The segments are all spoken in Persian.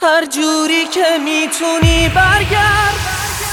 هر جوری که میتونی برگرد.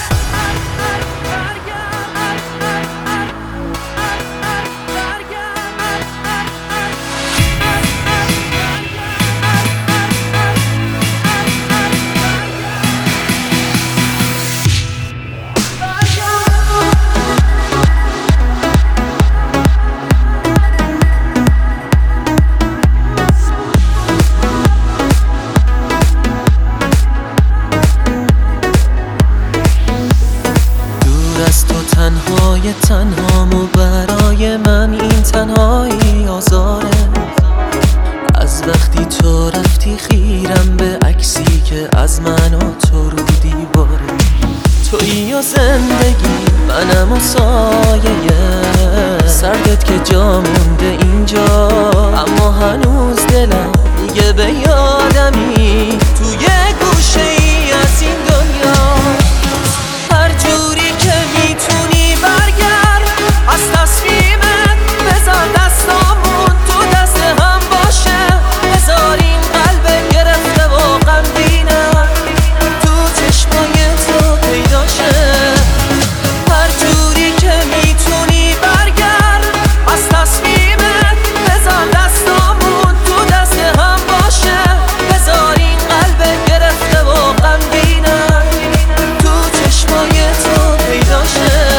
از تو تنهای تنهامو برای من این تنهایی آزاره. از وقتی تو رفتی خیرم به عکسی که از من و تو رو دیواره. تویی و زندگی منم و سایه سردت که جا مونده اینجا، اما هنوز دلم میگه به یادمی توی گوشه ای از این دنیا. هر جوری که میتونی برگرد از تصمیمت، بذار دستامون تو دست هم باشه. بذار این قلب گرفته و غمگینم تو چشمای تو پیدا شه. هر جوری که میتونی برگرد از تصمیمت، بذار دستامون تو دست هم باشه. بذار این قلب گرفته و غمگینم تو چشمای تو پیدا شه.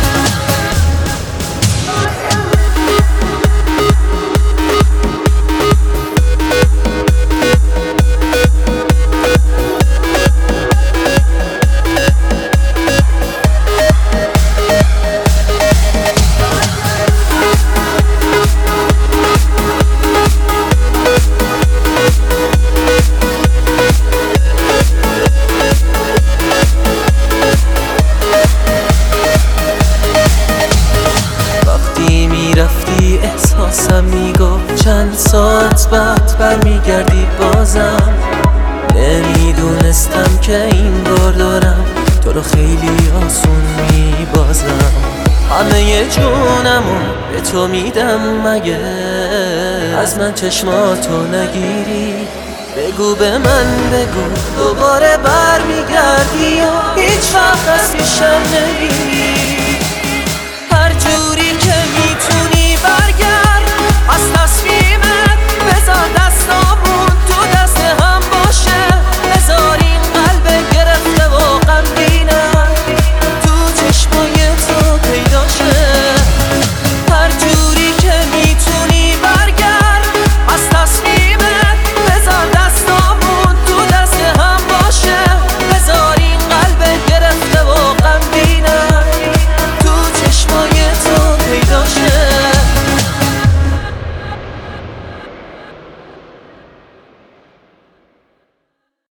رفتی احساسم میگفت چند ساعت بعد برمیگردی بازم. نمیدونستم که این بار دارم تو رو خیلی آسون میبازم. همه جونمو به تو میدم مگه از من چشماتو نگیری. بگو به من بگو دوباره برمیگردی یا هیچ وقت از پیشم نمیری. هر جوری که